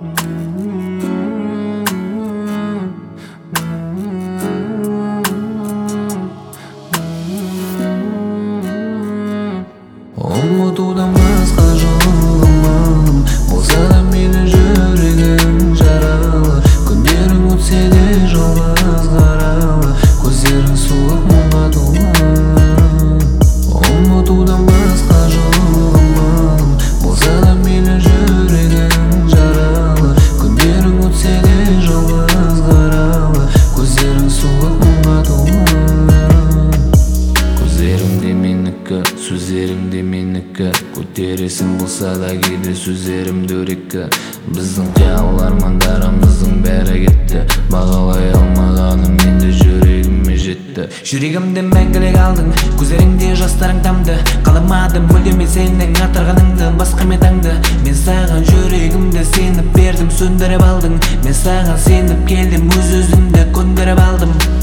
Ұмытудан басқа жолым болса да мені жүрегің жаралы. Күндерің өтсе де жалғыз қаралы, көздерің суық мұңға толы. Ұмытудан басқа жолым болса да мені жүрегің жаралы. Күндерің өтсе де жалғыз қаралы, көздерің суық мұңға толы. Көздеріңде менікі, сөздеріңде менікі, көтересің болса да кейде сөздерім дөрекі. Біздің қиял армандарымыздың бәрі кетті, бағалай алмағаным енді жүрегіме жетті. Жүрегімді мәңгілік алдың, көздеріңде жастарың тамды. Қаламадым мүлдем мен сенің атырғаныңды, басқа метаңды. Мен саған жүрегімді сеніп бердім, сөндіріп алдың. Мен саған сеніп келдім, өз-өзімді көндіріп алдым.